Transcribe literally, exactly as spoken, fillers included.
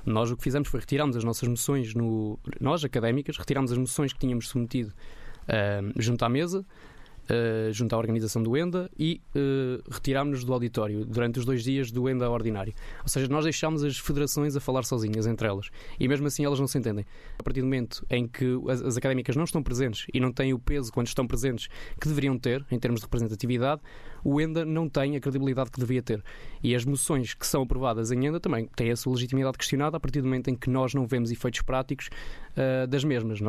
Nós o que fizemos foi retirarmos as nossas moções, no, nós académicas, retirarmos as moções que tínhamos submetido uh, junto à mesa, Uh, junto à organização do ENDA e uh, retirámos-nos do auditório durante os dois dias do ENDA ordinário. Ou seja, nós deixámos as federações a falar sozinhas entre elas e mesmo assim elas não se entendem. A partir do momento em que as, as académicas não estão presentes e não têm o peso quando estão presentes que deveriam ter em termos de representatividade, o ENDA não tem a credibilidade que devia ter. E as moções que são aprovadas em ENDA também têm a sua legitimidade questionada a partir do momento em que nós não vemos efeitos práticos uh, das mesmas.